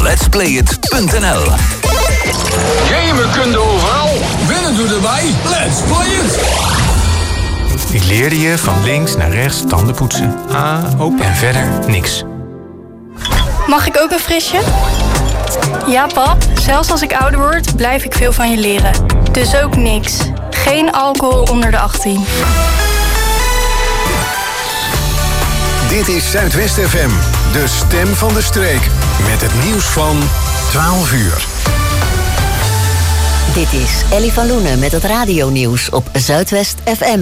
letsplayit.nl. Gamen kun je overal, winnen doe erbij. Let's play it! Ik leerde je van links naar rechts tanden poetsen. En verder niks. Mag ik ook een frisje? Ja, pap. Zelfs als ik ouder word, blijf ik veel van je leren. Dus ook niks. Geen alcohol onder de 18. Dit is Zuidwest FM, de stem van de streek. Met het nieuws van 12 uur. Dit is Ellie van Loenen met het radionieuws op Zuidwest FM.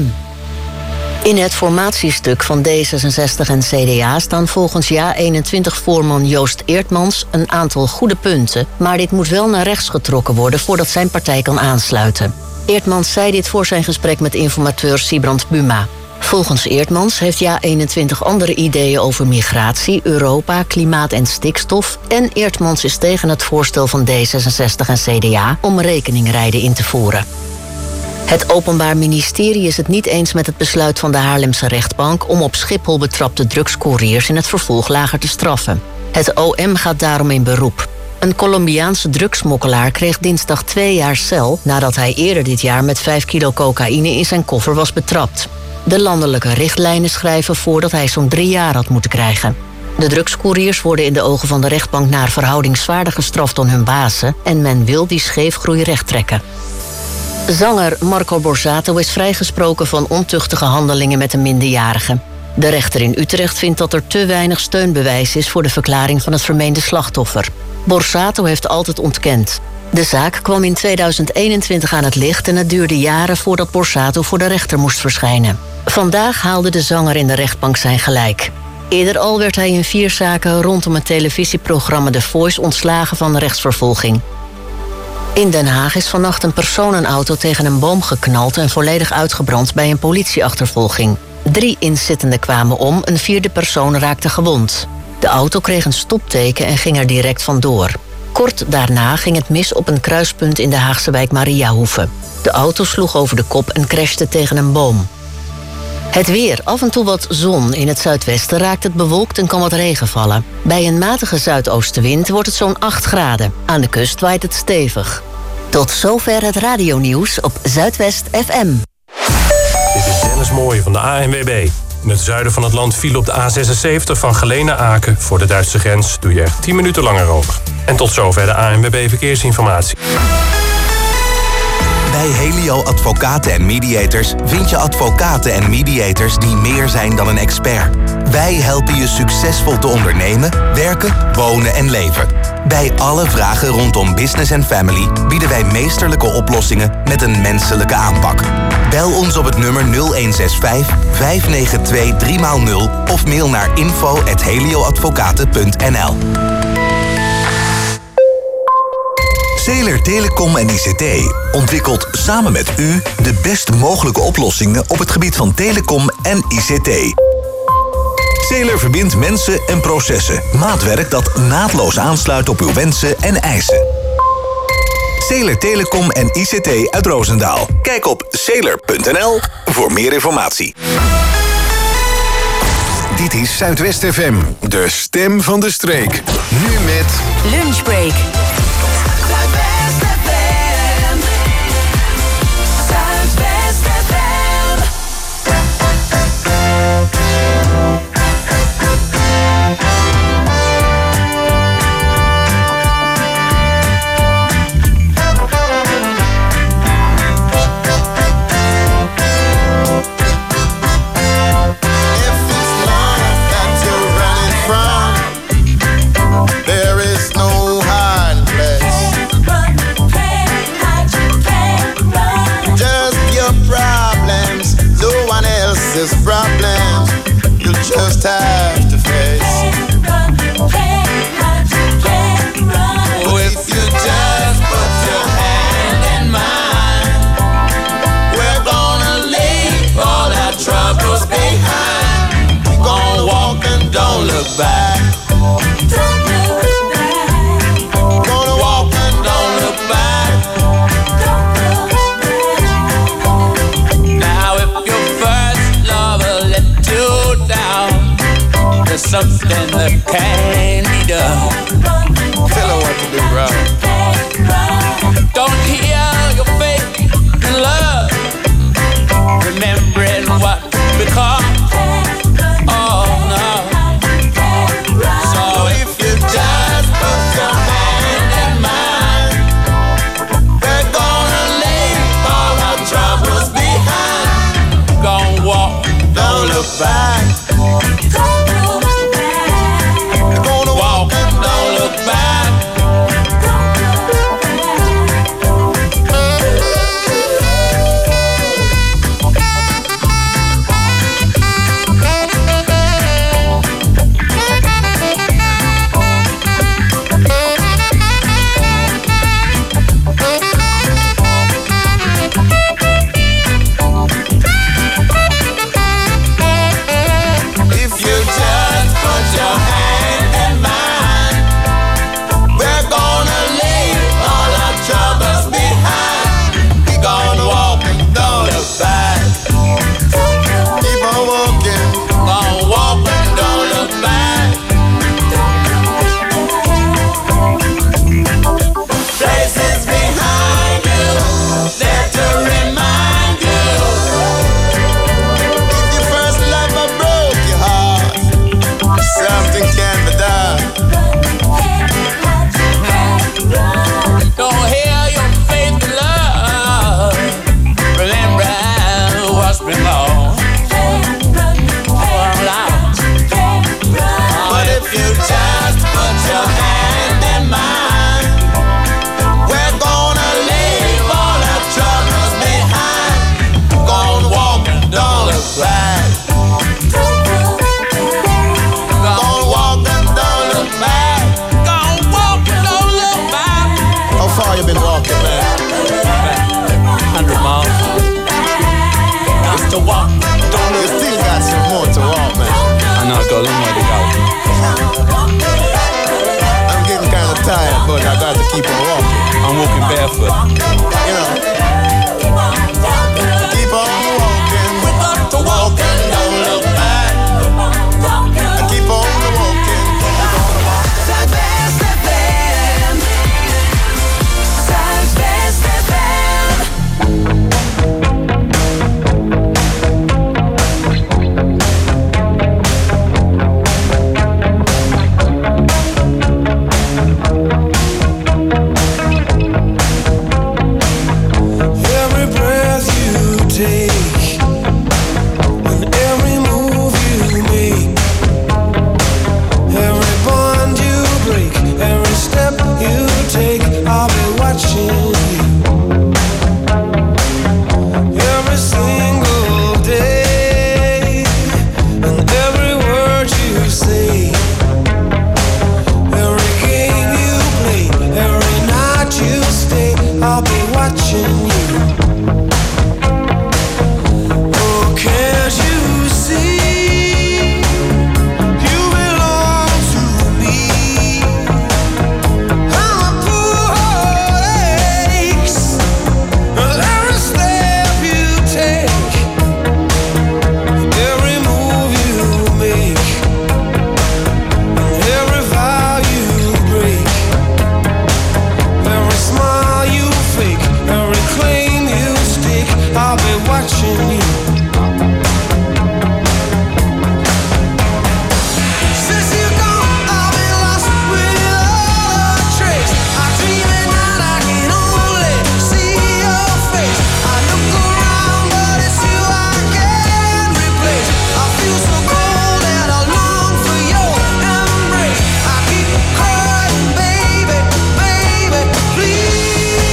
In het formatiestuk van D66 en CDA staan volgens JA21-voorman Joost Eertmans een aantal goede punten, maar dit moet wel naar rechts getrokken worden voordat zijn partij kan aansluiten. Eertmans zei dit voor zijn gesprek met informateur Sibrand Buma. Volgens Eertmans heeft JA21 andere ideeën over migratie, Europa, klimaat en stikstof. En Eertmans is tegen het voorstel van D66 en CDA om rekeningrijden in te voeren. Het Openbaar Ministerie is het niet eens met het besluit van de Haarlemse rechtbank om op Schiphol betrapte drugscouriers in het vervolg lager te straffen. Het OM gaat daarom in beroep. Een Colombiaanse drugsmokkelaar kreeg dinsdag 2 jaar cel nadat hij eerder dit jaar met 5 kilo cocaïne in zijn koffer was betrapt. De landelijke richtlijnen schrijven voor dat hij zo'n 3 jaar had moeten krijgen. De drugscouriers worden in de ogen van de rechtbank naar verhouding zwaarder gestraft dan hun bazen en men wil die scheefgroei rechttrekken. Zanger Marco Borsato is vrijgesproken van ontuchtige handelingen met een minderjarige. De rechter in Utrecht vindt dat er te weinig steunbewijs is voor de verklaring van het vermeende slachtoffer. Borsato heeft altijd ontkend. De zaak kwam in 2021 aan het licht en het duurde jaren voordat Borsato voor de rechter moest verschijnen. Vandaag haalde de zanger in de rechtbank zijn gelijk. Eerder al werd hij in 4 zaken rondom het televisieprogramma The Voice ontslagen van rechtsvervolging. In Den Haag is vannacht een personenauto tegen een boom geknald en volledig uitgebrand bij een politieachtervolging. 3 inzittenden kwamen om, een 4e persoon raakte gewond. De auto kreeg een stopteken en ging er direct vandoor. Kort daarna ging het mis op een kruispunt in de Haagse wijk Mariahoeve. De auto sloeg over de kop en crashte tegen een boom. Het weer, af en toe wat zon. In het zuidwesten raakt het bewolkt en kan wat regen vallen. Bij een matige zuidoostenwind wordt het zo'n 8 graden. Aan de kust waait het stevig. Tot zover het radionieuws op Zuidwest FM. Dit is Dennis Mooij van de ANWB. In het zuiden van het land viel op de A76 van Geleen naar Aken. Voor de Duitse grens doe je er 10 minuten langer over. En tot zover de ANWB Verkeersinformatie. Bij Helio Advocaten en Mediators vind je advocaten en mediators die meer zijn dan een expert. Wij helpen je succesvol te ondernemen, werken, wonen en leven. Bij alle vragen rondom business en family bieden wij meesterlijke oplossingen met een menselijke aanpak. Bel ons op het nummer 0165 592 3x0 of mail naar info@helioadvocaten.nl. Zeeler Telecom en ICT ontwikkelt samen met u de best mogelijke oplossingen op het gebied van telecom en ICT. Zeeler verbindt mensen en processen. Maatwerk dat naadloos aansluit op uw wensen en eisen. Zeeler Telecom en ICT uit Roosendaal. Kijk op zeeler.nl voor meer informatie. Dit is Zuidwest FM, de stem van de streek. Nu met Lunchbreak. There is no hiding keep on walking. I'm walking barefoot. You know. Keep on walking. We got to walk and don't look back. And keep on walking. Zuidwest FM. Zuidwest FM. Every breath you take and every move you make, every bond you break, every step you take, I'll be watching you. Every single day and every word you say, every game you play, every night you stay, I'll be watching you. Oh, can't you see? You belong to me. I'm a poor aches. Every step you take, every move you make, every vow you break, every smile you fake, every claim you stick, I'll be watching you. Since you're gone, I've been lost without a trace. I dream at night, I can only see your face. I look around, but it's you I can't replace. I feel so cold and I long for your embrace. I keep crying, baby, baby, please.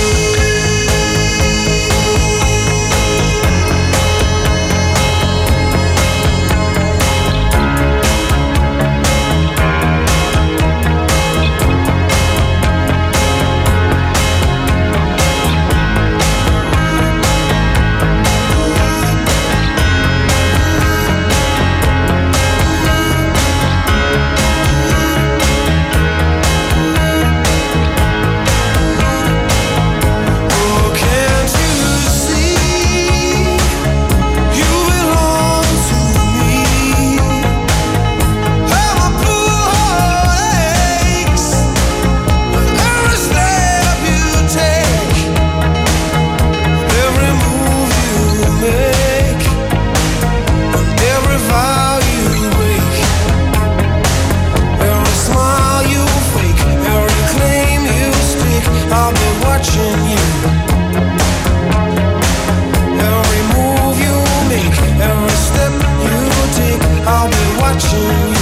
Oh, can't you see? You belong to me. I'm a poor aches. Every step you take, every move you make, every vow you break, every smile you fake, every claim you stick, I'll be watching you. Every move you make, every step you take, I'll be watching you.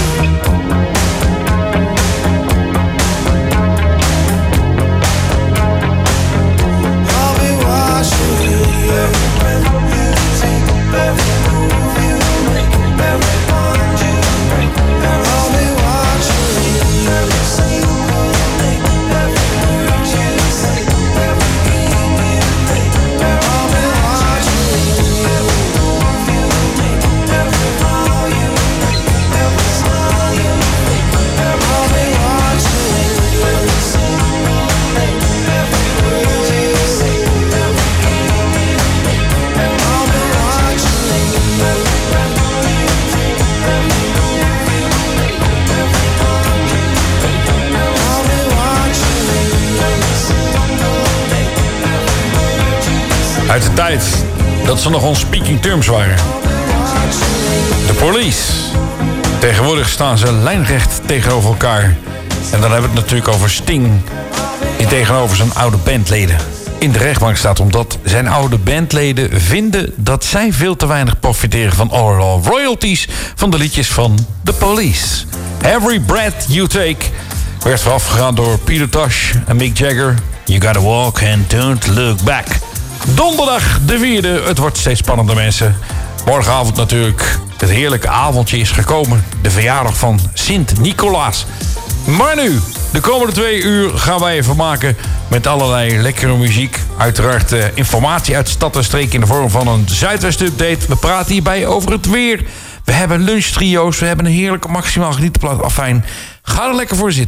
I'll be watching you. Every breath you take, every move you make, every bond you break, I'll be watching you. Every single day, every word you say, every game you play, I'll be watching you. Every move you make, every vow you break, every smile you make, I'll be watching you. Every single day, every word you say, every game you play, I'll be watching you. Every breath you take, every move you make, every bond you break, I'll be watching you. Every single day, every word you say. Uit de tijd dat ze nog on speaking terms waren. De Police. Tegenwoordig staan ze lijnrecht tegenover elkaar. En dan hebben we het natuurlijk over Sting, die tegenover zijn oude bandleden in de rechtbank staat, omdat zijn oude bandleden vinden dat zij veel te weinig profiteren van alle royalties van de liedjes van The Police. Every Breath You Take werd voorafgegaan door Peter Tosh en Mick Jagger. You Gotta Walk and Don't Look Back. Donderdag de 4e. Het wordt steeds spannender, mensen. Morgenavond natuurlijk het heerlijke avondje is gekomen. De verjaardag van Sint-Nicolaas. Maar nu, de komende 2 uur gaan wij even maken met allerlei lekkere muziek. Uiteraard informatie uit stad en streek in de vorm van een Zuidwest-update. We praten hierbij over het weer. We hebben lunchtrio's, we hebben een heerlijke maximaal genietplaat. Afijn, ga er lekker voor zitten.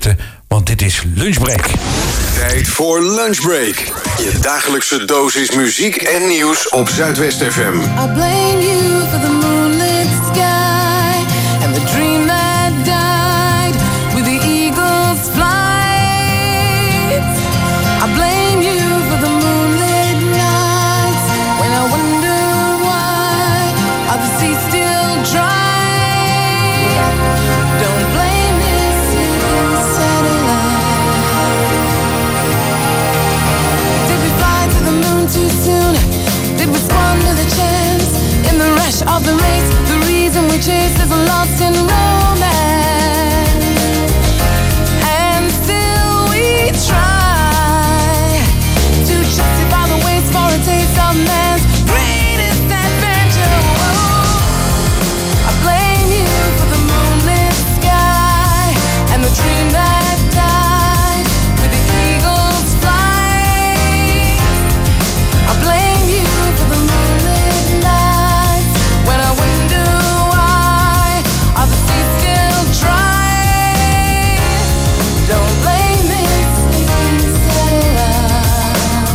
Want dit is Lunchbreak. Tijd voor Lunchbreak. Je dagelijkse dosis muziek en nieuws op Zuidwest FM. I blame you for the moonlit sky and the dream that died with the eagle's flight. I blame you for the moonlit nights when I wonder why are the seas still dry. Don't blame this satellite. Did we fly to the moon too soon? Did we squander the chance in the rush of the race? The reason we chase is lost in romance, and still we try to justify the waste for a taste of man's greatest adventure. Oh, I blame you for the moonlit sky and the dream that died with the eagle's flight. I blame you for the moonlit nights when I wonder why are the seas still dry. Don't blame this satellite.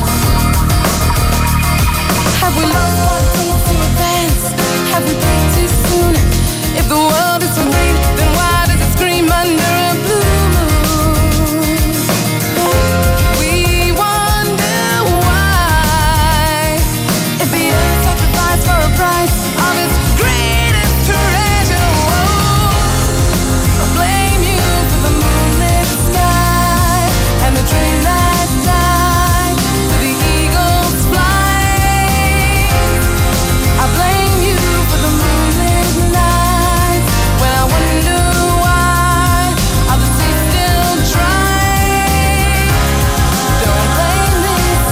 Have we lost what it takes to advance? Have we peaked too soon? If the world is so great, then why does it scream under a blue moon? We wonder why. If the earth sacrificed for a price of its greatest treasure. Oh, I blame you for the moonlit sky and the dream that died with the eagle's flight. I blame you for the moonlit nights when I wonder why are the seas still dry. Don't blame this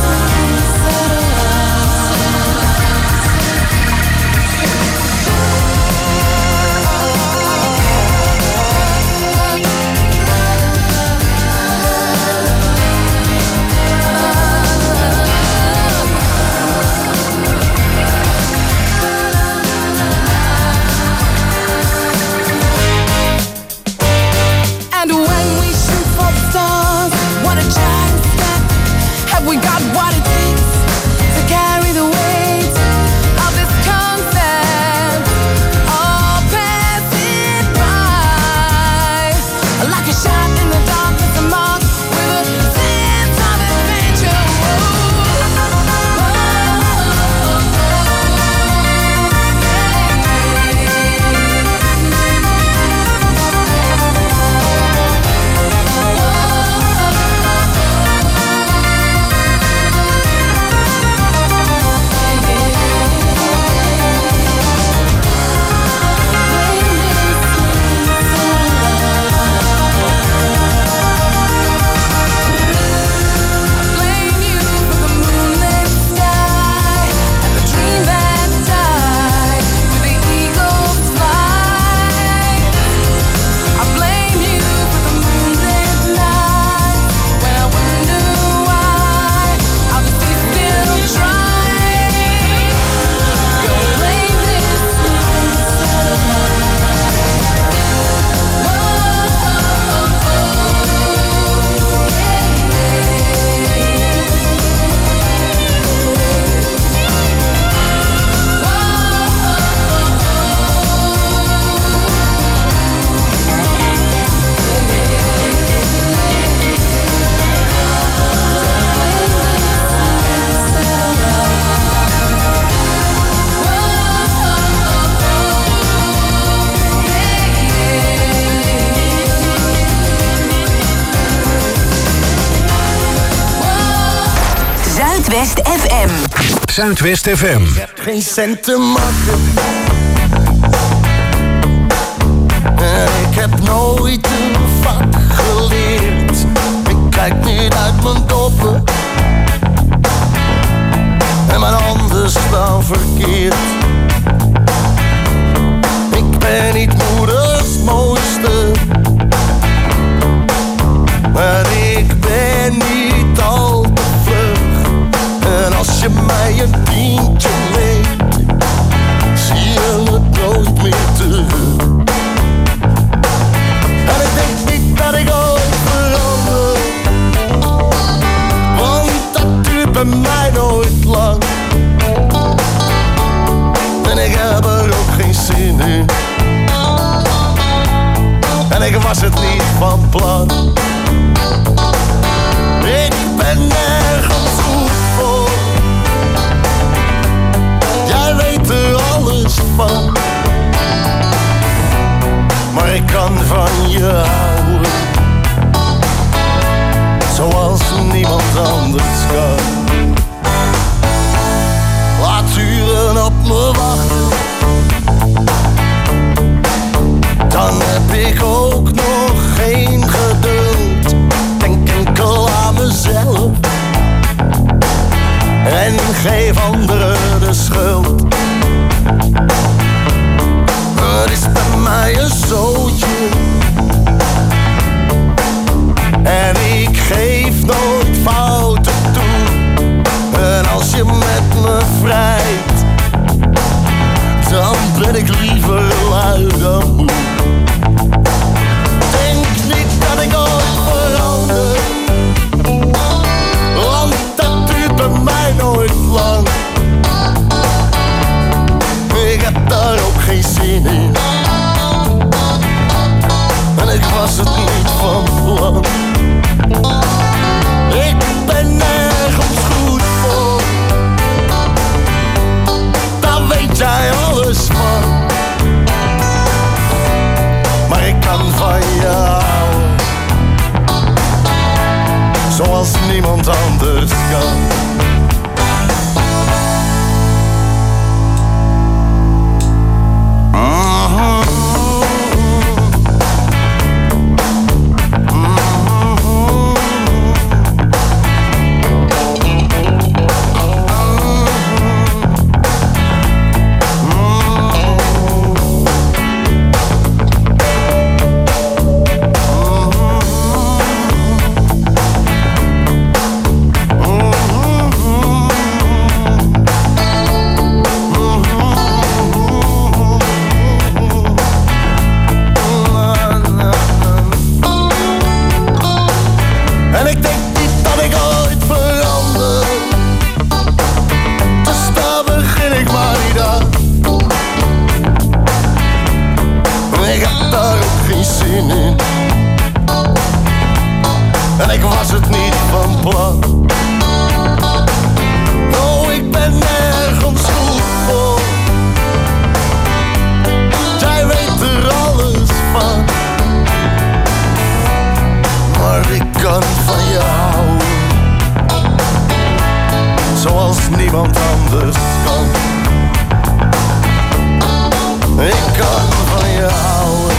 And when we shoot for the stars, what a giant step. Have we got what it takes to carry the weight of this concept? Or pass it by like a shot in the darkness, a mark with a sense of adventure. Blame you for the moonlit sky and the dream that died with the eagle's flight. I blame you for the moonlit nights when I wonder why are the seas still dry. Don't blame this Zuidwest FM. Zuidwest FM. geen cent te makken. Ik heb nooit een vak geleerd. Ik kijk niet uit mijn doppen. En mijn handen staan verkeerd. Ik ben niet moeders mooiste. Maar ik ben niet al te vlug. En als je mij een tientje leent, zie je het nooit meer terug. En ik denk geef anderen de schuld. Het is bij mij een zootje. En ik geef nooit fouten toe. En als je met me vrijt, dan ben ik liever lui dan moe. Denk niet dat ik ooit verander, want dat duurt bij mij nooit lang. Ik heb daar ook geen zin in. En ik was het niet van plan. Ik ben nergens goed voor. Daar weet jij alles van. Maar ik kan van je houden, zoals niemand anders kan. En ik was het niet van plan. Oh, ik ben nergens goed voor. Jij weet er alles van. Maar ik kan van je houden, zoals niemand anders kan. Ik kan van je houden,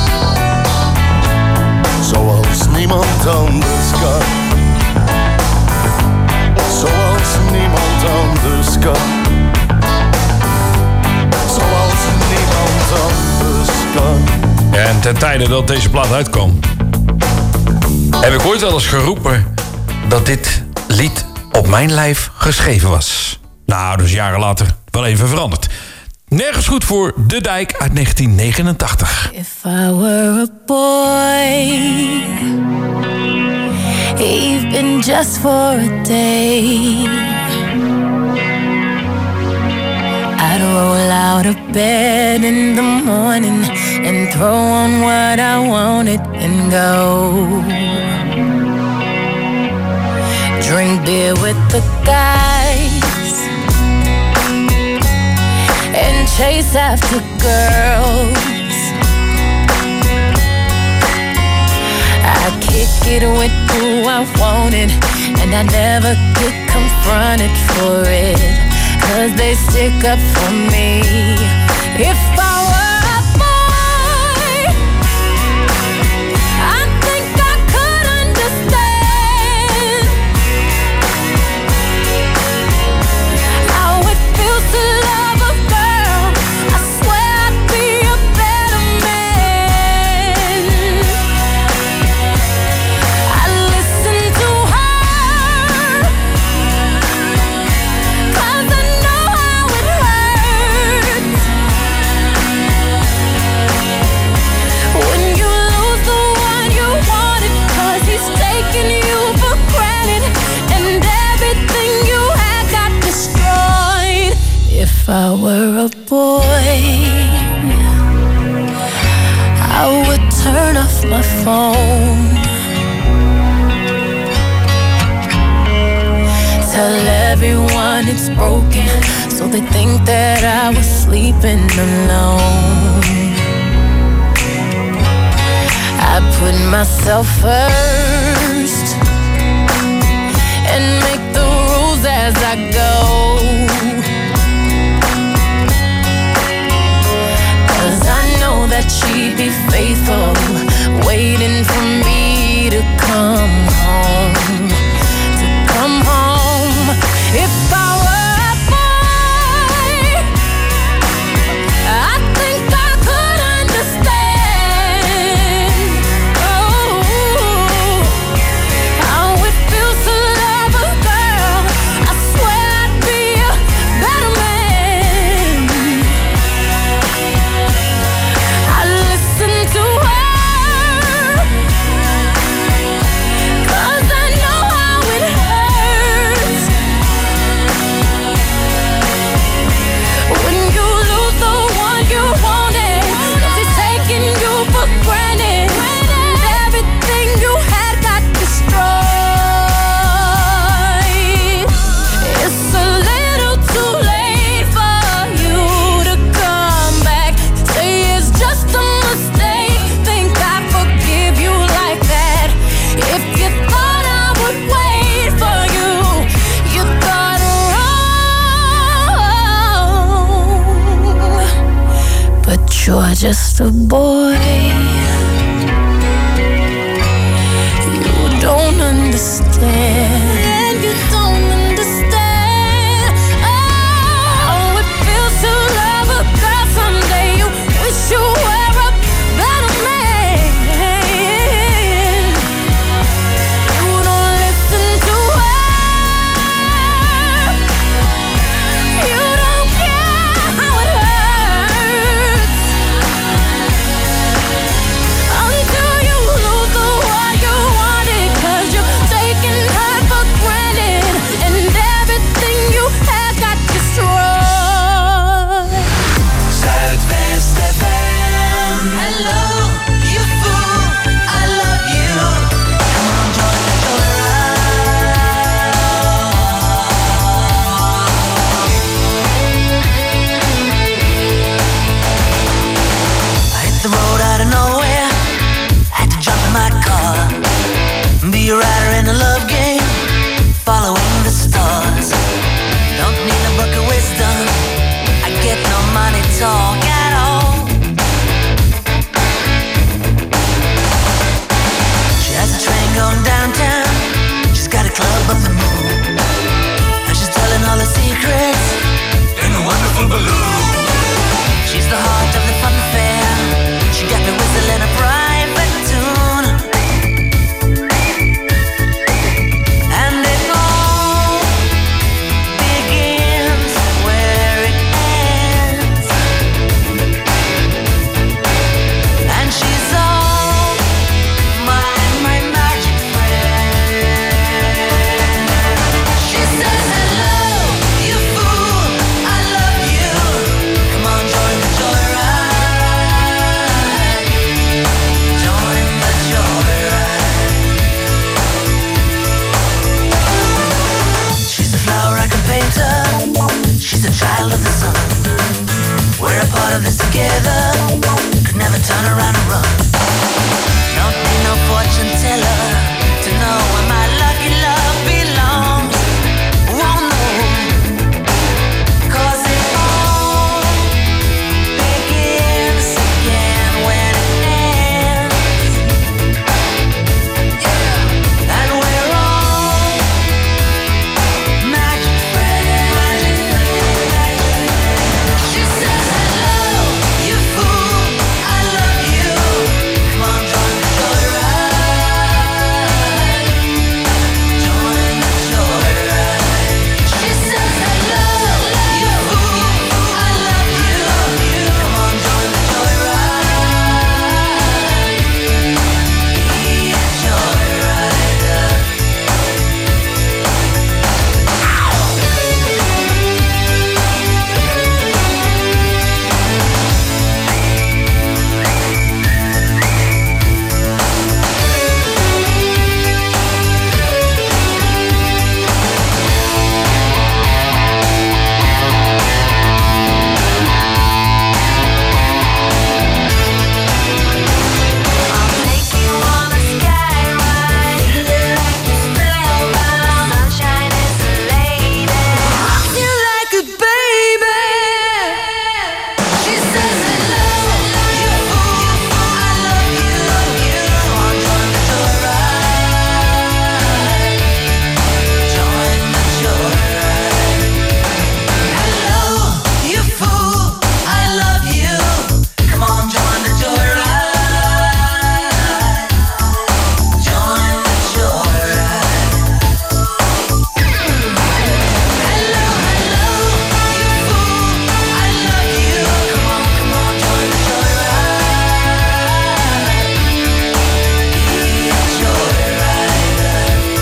zoals niemand anders kan. Zoals niemand anders kan. Zoals niemand anders kan. En ten tijde dat deze plaat uitkwam, heb ik ooit wel eens geroepen dat dit lied op mijn lijf geschreven was. Nou, dus jaren later wel even veranderd. Nergens goed voor De Dijk uit 1989. If I were a boy, even just for a day, I'd roll out of bed in the morning and throw on what I wanted and go. Drink beer with the guys and chase after girls. I kick it with who I wanted, and I never get confronted for it, 'cause they stick up for me. If I were a boy, I think I could understand how it feels to love a girl. I swear I'd be a better man. I listen to her, 'cause I know how it hurts when you lose the one you wanted, 'cause he's taking you for granted and everything you had got destroyed. If I were a boy, I would turn off my phone, tell everyone it's broken, so they think that I was sleeping alone. I put myself first and make the rules as I go, 'cause I know that she'd be faithful, waiting for me to come home, If I were you're just a boy. You don't understand. And you don't understand. Oh, it feels to love a girl someday. You wish you were a better man. You don't listen to her. You don't care how it hurts until you lose the one you wanted. 'Cause you're taking her for granted, and everything you had got destroyed. Zuidwest FM. Hello, you fool, I love you. Come on, join the I hit the road out of nowhere. Had to jump in my car. Be a rider in a love game, following the stars. Don't need a book of wisdom. I get no money talk at all. She has a train going downtown. She's got a club on the moon, and she's telling all her secrets in a wonderful balloon. She's the heart of the fun fair. She got me whistling a private tune, and it all begins where it ends. And she's all my magic friend. She says, hello, you fool, I love you. Come on, join the joyride. Join the joyride. She's a flower I can paint her. She's a child of the sun. We're a part of this together. Could never turn around and run. Don't need no fortune teller to know where my lucky love belongs. Won't know, 'cause it all begins again when it ends. Yeah, and we're all magic friends. She says, hello, you fool, I love you. Come on, join the joyride. Join the joyride. She says, hello, you fool, I love you. Come on, join the joyride. Be a joyrider. I'll take you on a sky ride. Spellbound, sunshine is the lady. You like it, baby. She says, hello, you fool, I love you. Come on, join the joyride. Join the joyride. Hello, you fool, I love you. Come on, join the joyride. Join the joyride. Hello, you fool, I love you. Come on, join the joyride. Be a joyrider.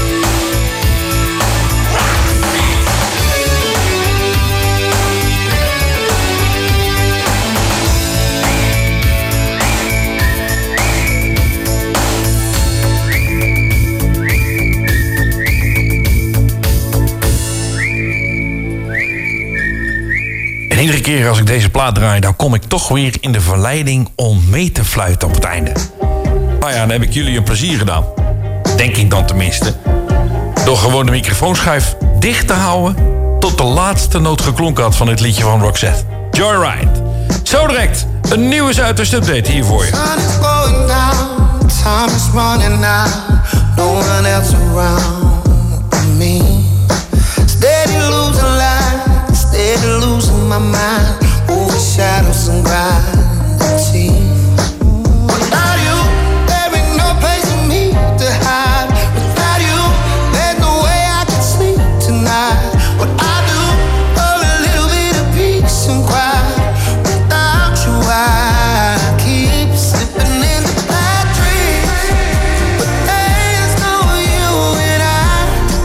En iedere keer als ik deze plaat draai, dan kom ik toch weer in de verleiding om mee te fluiten op het einde. Nou ja, dan heb ik jullie een plezier gedaan. Denk ik dan tenminste. Door gewoon de microfoonschijf dicht te houden tot de laatste noot geklonken had van dit liedje van Roxette. Joyride. Zo direct Een nieuwe Zuidwest update hier voor je. Sun is going down, time is running out, no one else around but me. Steady losing light, steady losing my mind, over shadows and gravity. Without you, there ain't no place for me to hide. Without you, there's no way I can sleep tonight. What I do for a little bit of peace and quiet. Without you, I keep slipping into bad dreams. But there's no you and I.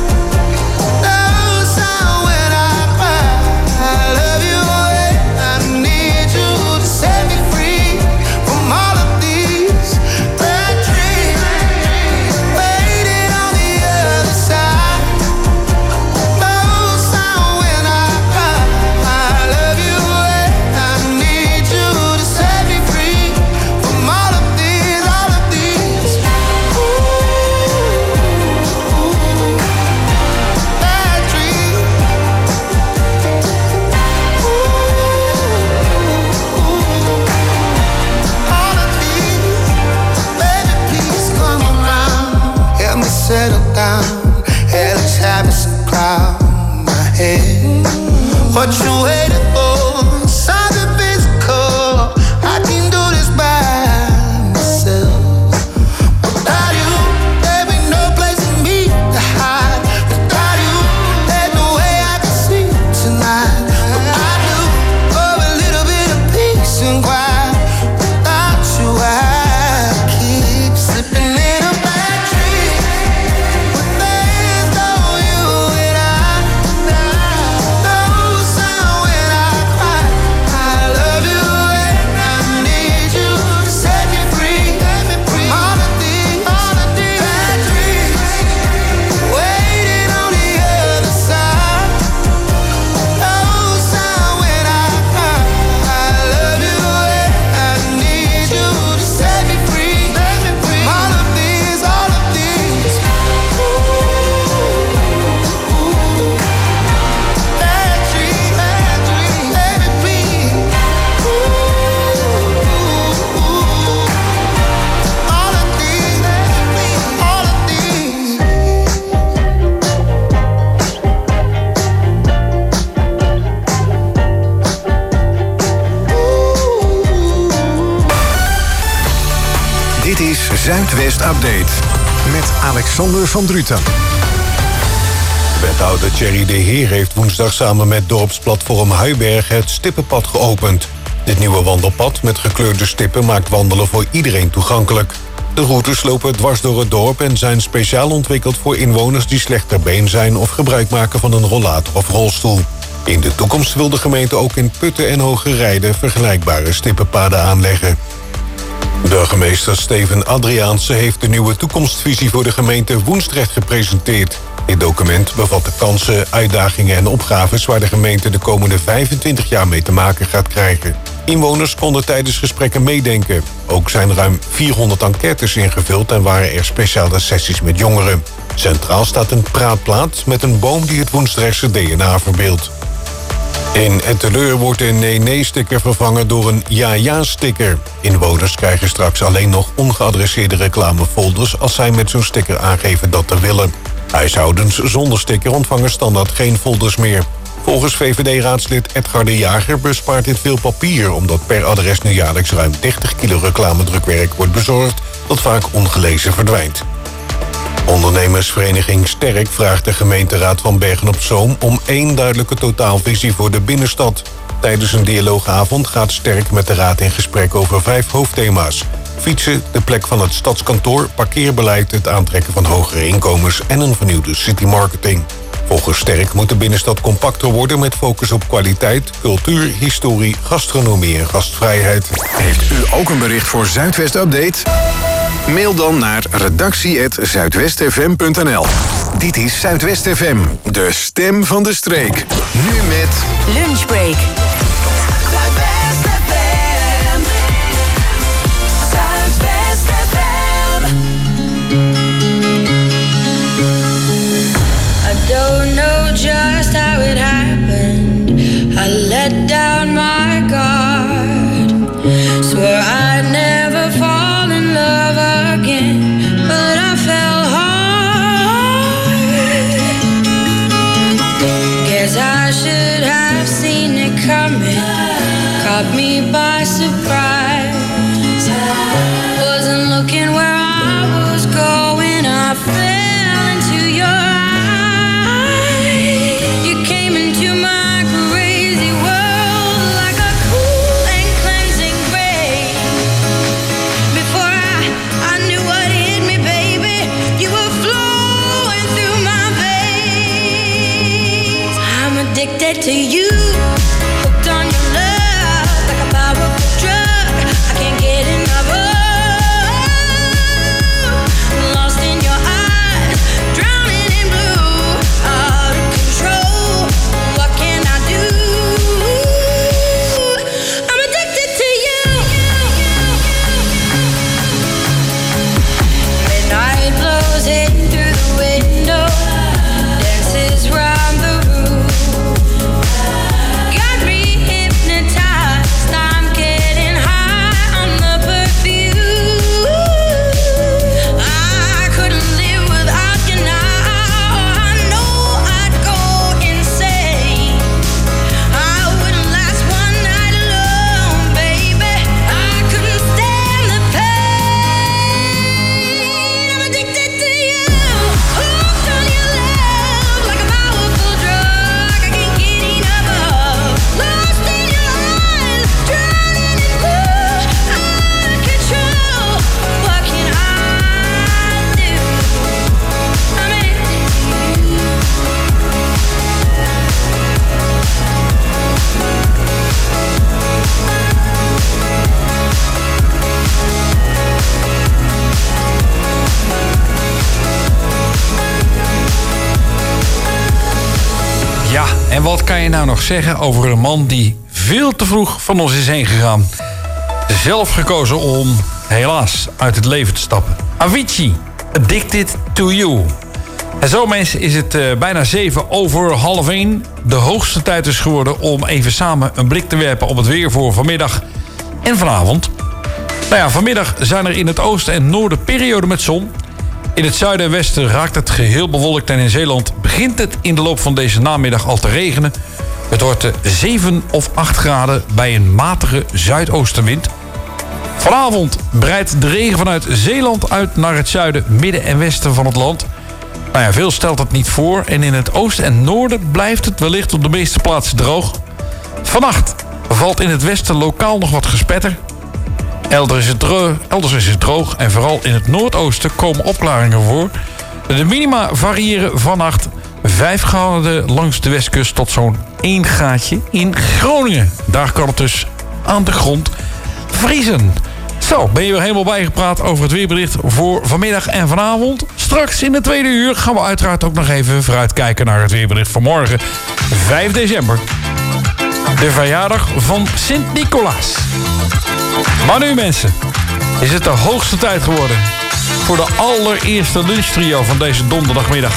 No sound when I cry. I love you and I need you to set me free from all of these bad dreams. Waiting on the other side. No sound when I cry. I love you and I need you to set me free from all of these bad dreams. All of these, baby, please come around. Help me settle down. Hellish habits and cloud my head. What you waiting for? Something physical. I can do this by myself. Without you, there ain't no place for me to hide. Without you, there's no way I can sleep tonight. What I do for a little bit of peace and quiet. Without you, I keep slipping in a bad dream. But there's no you and I. No sound when I cry. I love you and I need you to set me free. From all of these bad dreams. Waiting on the other side. No sound when I cry. I love you and I need you to set me free. From all of these bad dreams. Baby, please. All of these, all of these. Dit is Zuidwest Update met Alexander van Druten. Wethouder Thierry de Heer heeft woensdag samen met dorpsplatform Huiberg het stippenpad geopend. Dit nieuwe wandelpad met gekleurde stippen maakt wandelen voor iedereen toegankelijk. De routes lopen dwars door het dorp en zijn speciaal ontwikkeld voor inwoners die slecht ter been zijn of gebruik maken van een rollator of rolstoel. In de toekomst wil de gemeente ook in Putten en Hogerijden vergelijkbare stippenpaden aanleggen. Burgemeester Steven Adriaanse heeft de nieuwe toekomstvisie voor de gemeente Woensdrecht gepresenteerd. Dit document bevat de kansen, uitdagingen en opgaves waar de gemeente de komende 25 jaar mee te maken gaat krijgen. Inwoners konden tijdens gesprekken meedenken. Ook zijn ruim 400 enquêtes ingevuld en waren er speciale sessies met jongeren. Centraal staat een praatplaat met een boom die het Woensdrechtse DNA verbeeldt. In Etteleur wordt een nee-nee-sticker vervangen door een ja-ja-sticker. Inwoners krijgen straks alleen nog ongeadresseerde reclamefolders als zij met zo'n sticker aangeven dat te willen. Huishoudens zonder sticker ontvangen standaard geen folders meer. Volgens VVD-raadslid Edgar de Jager bespaart dit veel papier, omdat per adres nu jaarlijks ruim 30 kilo reclamedrukwerk wordt bezorgd dat vaak ongelezen verdwijnt. Ondernemersvereniging Sterk vraagt de gemeenteraad van Bergen-op-Zoom om één duidelijke totaalvisie voor de binnenstad. Tijdens een dialoogavond gaat Sterk met de raad in gesprek over 5 hoofdthema's. Fietsen, de plek van het stadskantoor, parkeerbeleid, het aantrekken van hogere inkomens en een vernieuwde citymarketing. Volgens Sterk moet de binnenstad compacter worden met focus op kwaliteit, cultuur, historie, gastronomie en gastvrijheid. Heeft u ook een bericht voor Zuidwest Update? Mail dan naar redactie@zuidwestfm.nl. Dit is Zuidwest FM, de stem van de streek. Nu met Lunchbreak. Zuidwest FM. Zuidwest FM. I don't know just how it happened. I let down my guard. coming, caught me by surprise. Wasn't looking where I was going, I fell into your eyes. You came into my crazy world like a cool and cleansing rain. Before I knew what hit me, baby, you were flowing through my veins. I'm addicted to you, hooked on your love like a powerful drug. I can't get enough of. Lost in your eyes, drowning in blue, out of control. What can I do? I'm addicted to you. Midnight blows in through the window, dances round the room. Got me hypnotized, I'm getting high on the perfume. I couldn't live without you now. I know I'd go insane. I wouldn't last one night alone, baby. I couldn't stand the pain. I'm addicted to you, hooked on your love like a powerful drug. I can't get enough of. Lost in your eyes, drowning in blue, out of control. What can I do? I'm addicted to you. Ja, en wat kan je nou nog zeggen over een man die veel te vroeg van ons is heen gegaan? Zelf gekozen om, helaas, uit het leven te stappen. Avicii, Addicted to You. En zo mensen is het bijna 7:07. De hoogste tijd is geworden om even samen een blik te werpen op het weer voor vanmiddag en vanavond. Nou ja, vanmiddag zijn er in het oosten en noorden perioden met zon. In het zuiden en westen raakt het geheel bewolkt en in Zeeland begint het in de loop van deze namiddag al te regenen. Het wordt 7 of 8 graden bij een matige zuidoostenwind. Vanavond breidt de regen vanuit Zeeland uit naar het zuiden, midden en westen van het land. Nou ja, veel stelt het niet voor en in het oosten en noorden blijft het wellicht op de meeste plaatsen droog. Vannacht valt in het westen lokaal nog wat gespetter. Elders is het droog en vooral in het noordoosten komen opklaringen voor. De minima variëren vannacht 5 graden langs de westkust tot zo'n 1 graadje in Groningen. Daar kan het dus aan de grond vriezen. Zo, ben je weer helemaal bijgepraat over het weerbericht voor vanmiddag en vanavond. Straks in de tweede uur gaan we uiteraard ook nog even vooruitkijken naar het weerbericht van morgen, 5 december. De verjaardag van Sint-Nicolaas. Maar nu mensen, is het de hoogste tijd geworden voor de allereerste lunchtrio van deze donderdagmiddag.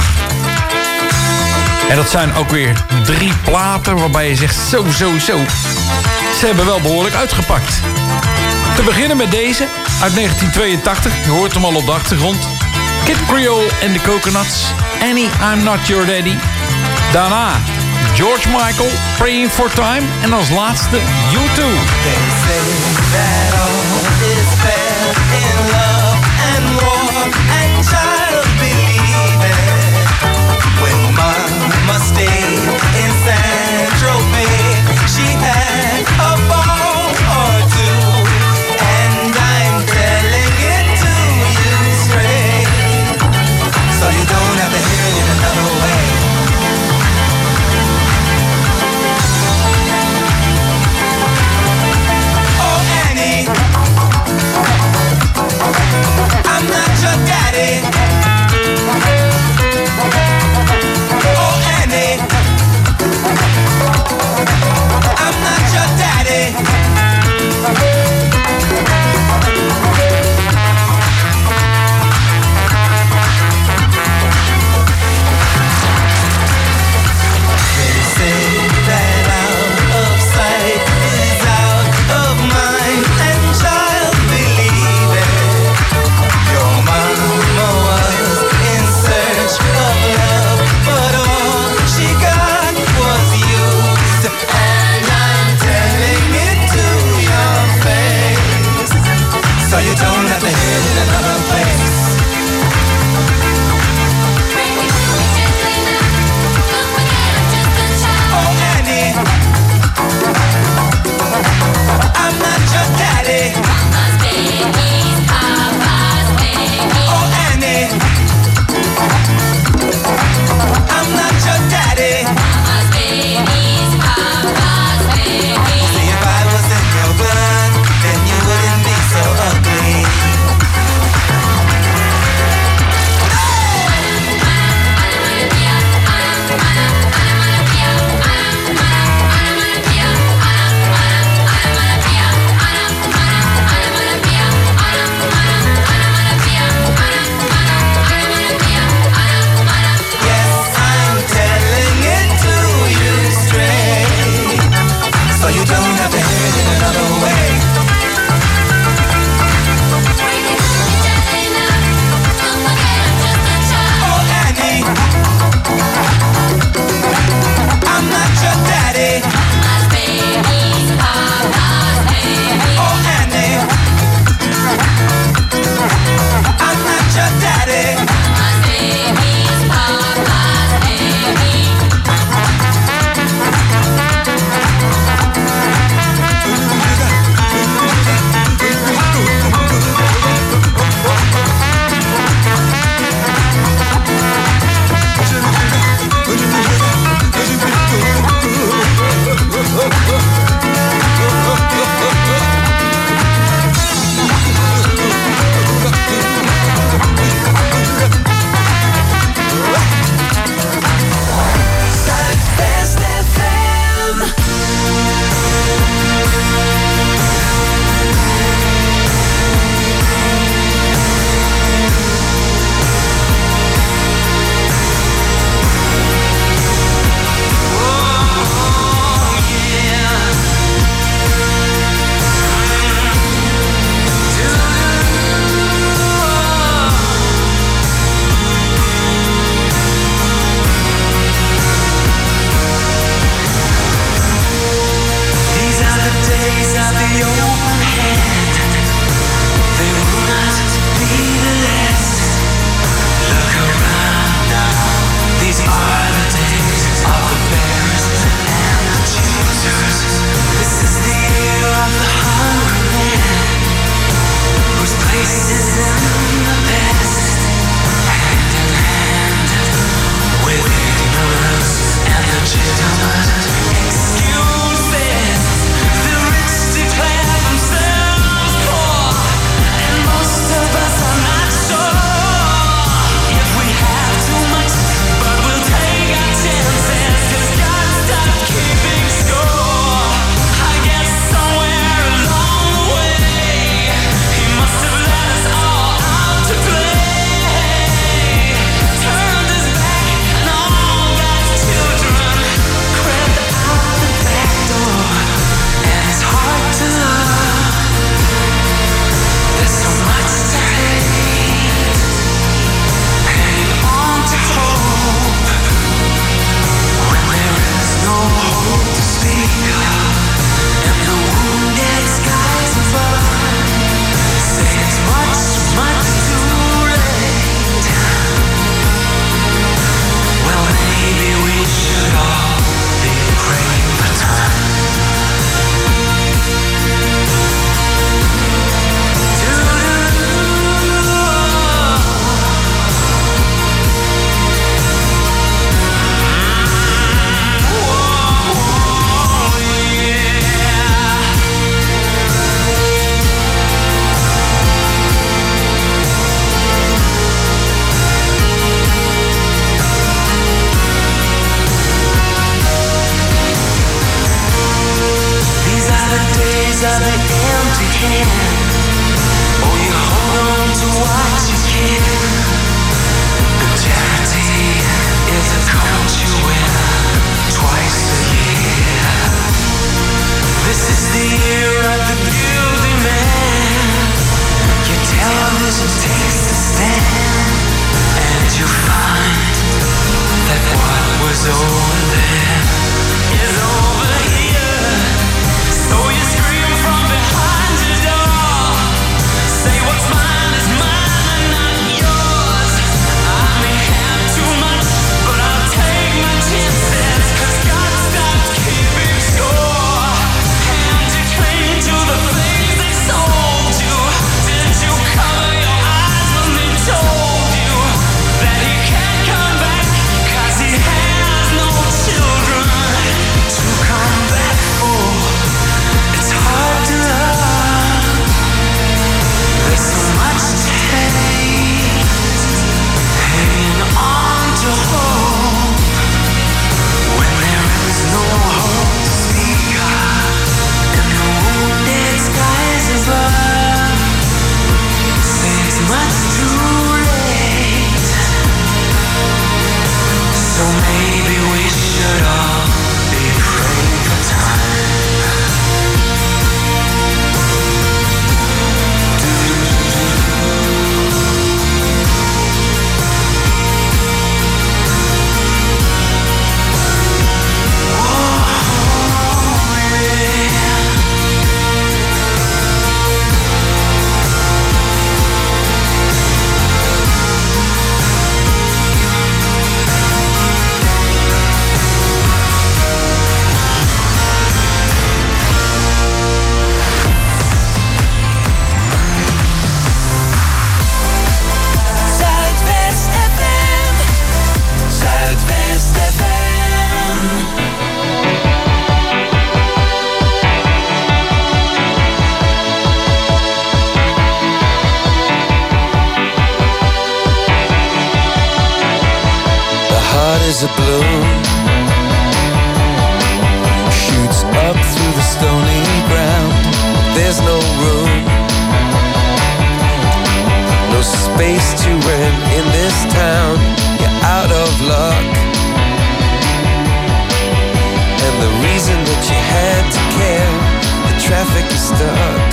En dat zijn ook weer 3 platen waarbij je zegt zo. Ze hebben wel behoorlijk uitgepakt. Te beginnen met deze uit 1982. Je hoort hem al op de achtergrond. Kid Creole and the Coconuts. Annie, I'm Not Your Daddy. Daarna George Michael, Praying for Time. En als laatste U2. They say that all is fair in love and war and child believing. When Mama stayed in Saint-Tropez, she had a ball or two, and I'm telling it to you straight, so you don't have to hear it in another way. I'm not your daddy. can. Oh, you hold on to what you can. But charity is a coat you wear twice a year. This is the year of the beauty man. Your television takes a stand, and you find that what was over there is over here. So you scream from behind your door, say what's mine is mine and not yours. I may have too much, but I'll take my chances, 'cause God stopped keeping score. And you cling to the things they sold you. Did you cover your eyes when they told you that he can't come back, 'cause he has no children to come back for? It's hard to love. There's so much hate hanging on to hope when there is no hope to speak of, and the wounded skies above say it's much too late. So maybe we should all be praying for time. Zuidwest FM. Zuidwest FM. The heart is a balloon, shoots up through the stony ground. There's no room, no space to rent in this town. You're out of luck, and the reason that you had to care, the traffic is stuck,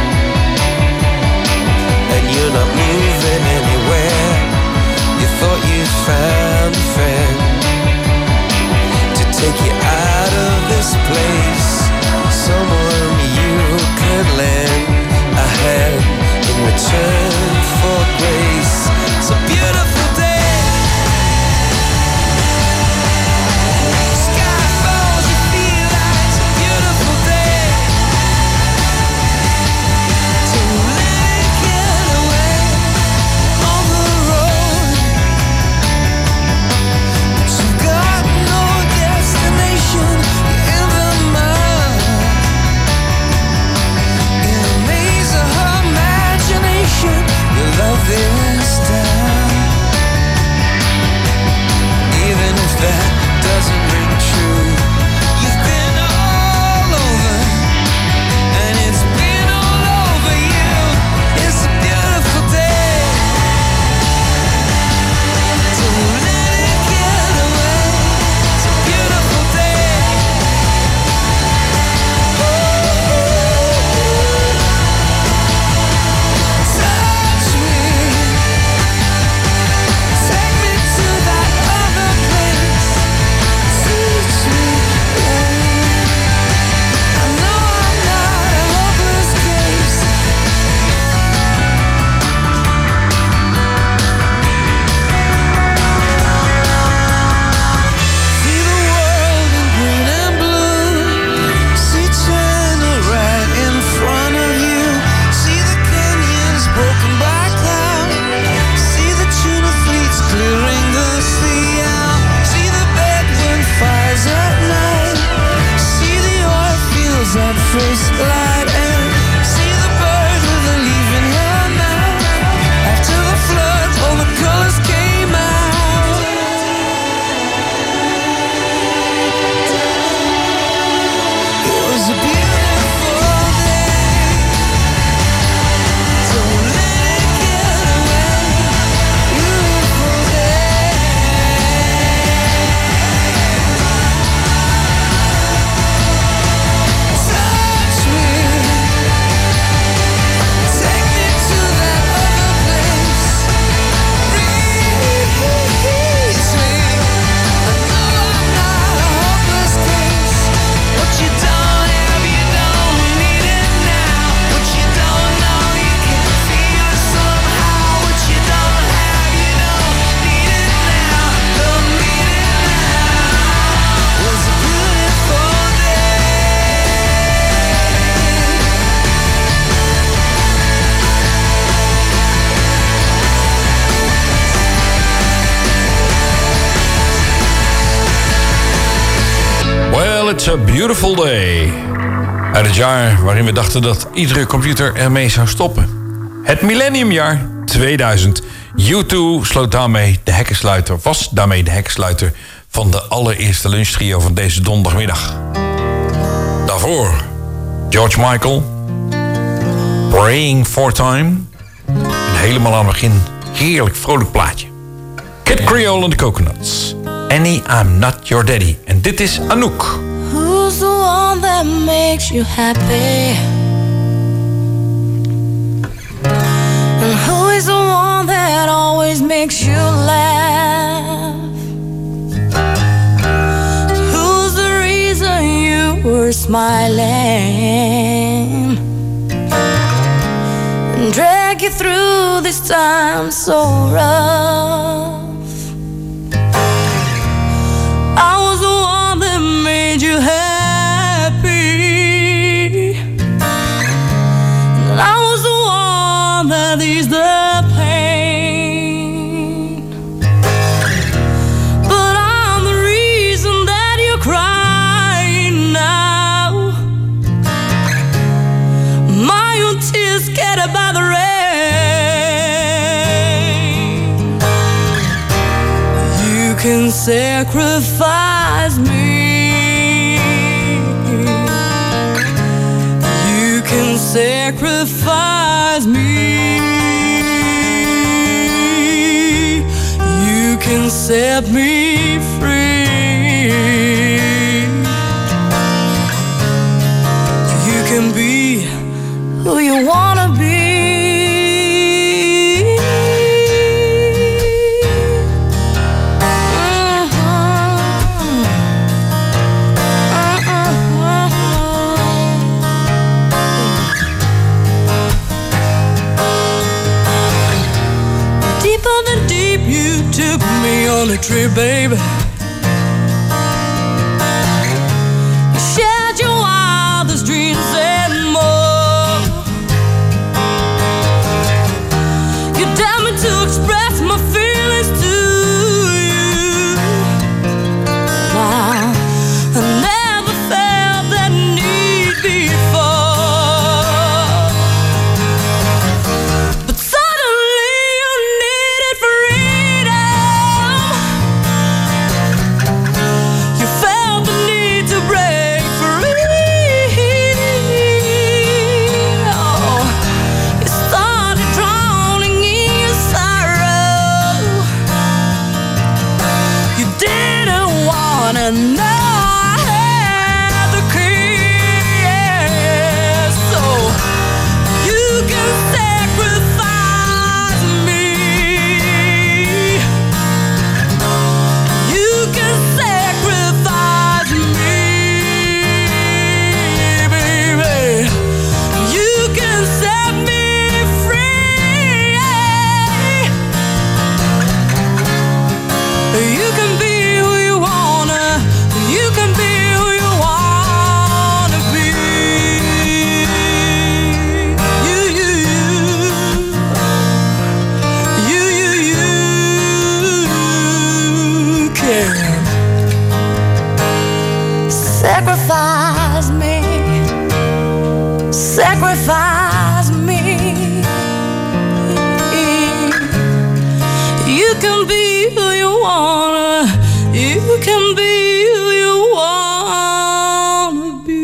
and you're not moving anywhere. You thought you'd found a friend to take you out of this place, someone you could lend a hand in return for grace. It's a beautiful day. Sky falls, you feel like it's a beautiful day. To let it get away on the road, but you've got no destination. You're in the mud, in a maze of her imagination. Your love is down, even if that doesn't ring true. You've been all over, and it's been all over you. It's a beautiful day. To let it get away. It's a beautiful day. Touch me, take me to that other place. Well, It's a Beautiful Day. Uit het jaar waarin we dachten dat iedere computer ermee zou stoppen. Het millenniumjaar 2000. U2 was daarmee de hekkensluiter van de allereerste lunchtrio van deze donderdagmiddag. Daarvoor George Michael, Praying for Time. En helemaal aan het begin, heerlijk vrolijk plaatje. Kid Creole and the Coconuts. Annie, I'm Not Your Daddy. En dit is Anouk. Who's the one that makes you happy? And who is the one that always makes you laugh? Who's the reason you were smiling? And drag you through this time so rough? I was the one that made you happy, and I was the one that eased the pain. But I'm the reason that you're crying now. My own tears scattered by the rain. You can sacrifice me. You can sacrifice me. You can set me free. You can be who you wanna be. On a trip, baby. You shared your wildest dreams and more. You dared me to express my feelings to you. Now, I never felt that need before. But suddenly you needed freedom. You felt the need to break free. Oh, you started drowning in your sorrow. You didn't wanna know I had the key. So you can sacrifice me. You can sacrifice me, baby. You can set me free. You can be who you wanna. You can be who you wanna be. You can sacrifice me. Sacrifice me. You can be who you wanna. You can be who you wanna be.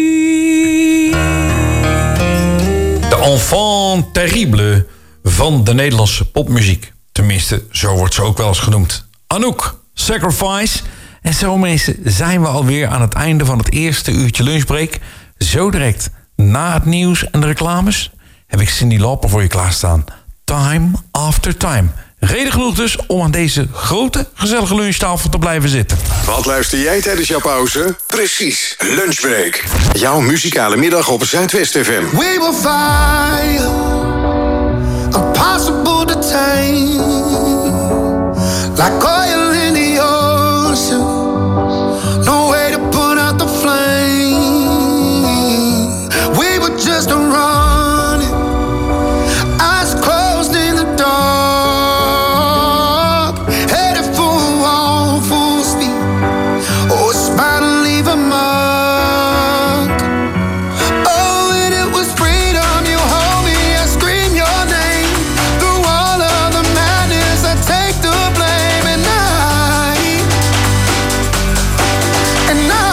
De enfant terrible van de Nederlandse popmuziek. Tenminste, zo wordt ze ook wel eens genoemd. Anouk, Sacrifice. En zo mensen zijn we alweer aan het einde van het eerste uurtje lunchbreak. Zo direct na het nieuws en de reclames heb ik Cyndi Lauper voor je klaarstaan. Time After Time. Reden genoeg dus om aan deze grote, gezellige lunchtafel te blijven zitten. Wat luister jij tijdens jouw pauze? Precies, Lunchbreak. Jouw muzikale middag op Zuidwest FM. We will find impossible to tame, like oil in the ocean. No way to put out the flame. We were just running, eyes closed in the dark, headed for a wall full speed. Oh, it's bound to leave a mark. And I